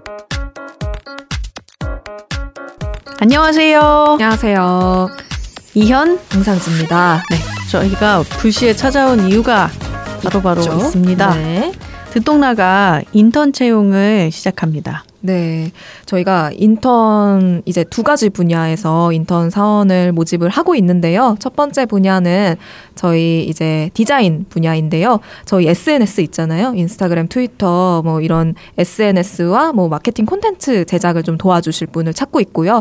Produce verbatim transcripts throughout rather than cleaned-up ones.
안녕하세요. 안녕하세요. 이현, 홍상지입니다. 네, 저희가 불시에 찾아온 이유가 바로바로 바로 있습니다. 네. 듣동나가 인턴 채용을 시작합니다. 네, 저희가 인턴 이제 두 가지 분야에서 인턴 사원을 모집을 하고 있는데요. 첫 번째 분야는 저희 이제 디자인 분야인데요. 저희 에스엔에스 있잖아요. 인스타그램, 트위터 뭐 이런 에스엔에스와 뭐 마케팅 콘텐츠 제작을 좀 도와주실 분을 찾고 있고요.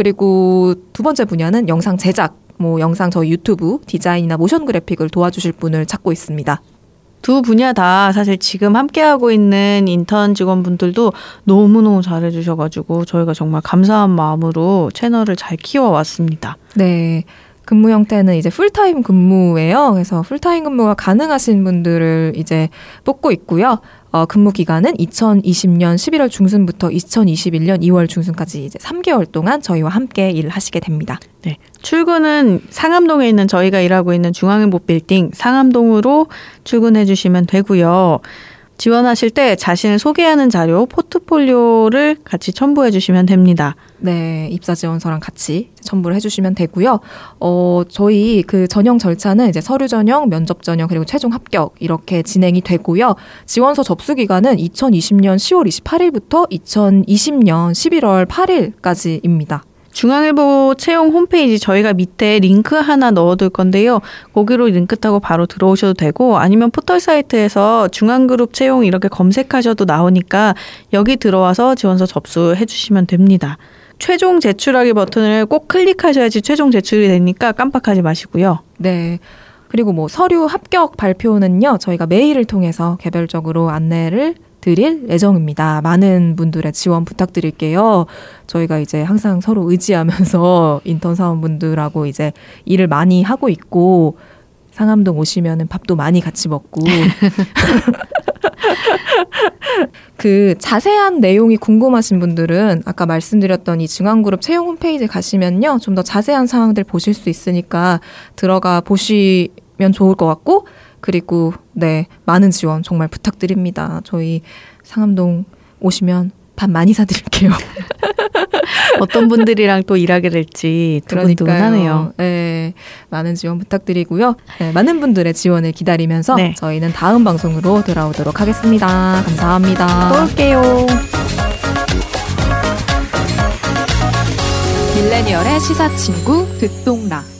그리고 두 번째 분야는 영상 제작, 뭐 영상 저희 유튜브 디자인이나 모션 그래픽을 도와주실 분을 찾고 있습니다. 두 분야 다 사실 지금 함께하고 있는 인턴 직원분들도 너무너무 잘해주셔가지고 저희가 정말 감사한 마음으로 채널을 잘 키워왔습니다. 네. 근무 형태는 이제 풀타임 근무예요. 그래서 풀타임 근무가 가능하신 분들을 이제 뽑고 있고요. 어, 근무 기간은 이천이십년 십일월 중순부터 이천이십일년 이월 중순까지 이제 삼 개월 동안 저희와 함께 일을 하시게 됩니다. 네. 출근은 상암동에 있는 저희가 일하고 있는 중앙일보 빌딩 상암동으로 출근해 주시면 되고요. 지원하실 때 자신을 소개하는 자료, 포트폴리오를 같이 첨부해 주시면 됩니다. 네, 입사 지원서랑 같이 첨부를 해주시면 되고요. 어, 저희 그 전형 절차는 이제 서류 전형, 면접 전형, 그리고 최종 합격 이렇게 진행이 되고요. 지원서 접수 기간은 이천이십년 시월 이십팔일부터 이천이십년 십일월 팔일까지입니다. 중앙일보 채용 홈페이지 저희가 밑에 링크 하나 넣어둘 건데요. 거기로 링크 타고 바로 들어오셔도 되고 아니면 포털 사이트에서 중앙그룹 채용 이렇게 검색하셔도 나오니까 여기 들어와서 지원서 접수해 주시면 됩니다. 최종 제출하기 버튼을 꼭 클릭하셔야지 최종 제출이 되니까 깜빡하지 마시고요. 네. 그리고 뭐 서류 합격 발표는요. 저희가 메일을 통해서 개별적으로 안내를 드릴 예정입니다. 많은 분들의 지원 부탁드릴게요. 저희가 이제 항상 서로 의지하면서 인턴 사원분들하고 이제 일을 많이 하고 있고 상암동 오시면은 밥도 많이 같이 먹고 그 자세한 내용이 궁금하신 분들은 아까 말씀드렸던 이 중앙그룹 채용 홈페이지 가시면요. 좀 더 자세한 사항들 보실 수 있으니까 들어가 보시면 좋을 것 같고 그리고 네 많은 지원 정말 부탁드립니다. 저희 상암동 오시면 밥 많이 사드릴게요. 어떤 분들이랑 또 일하게 될지 두근두근하네요. 네, 많은 지원 부탁드리고요. 네, 많은 분들의 지원을 기다리면서 네. 저희는 다음 방송으로 돌아오도록 하겠습니다. 감사합니다. 또 올게요. 밀레니얼의 시사친구 듣동라.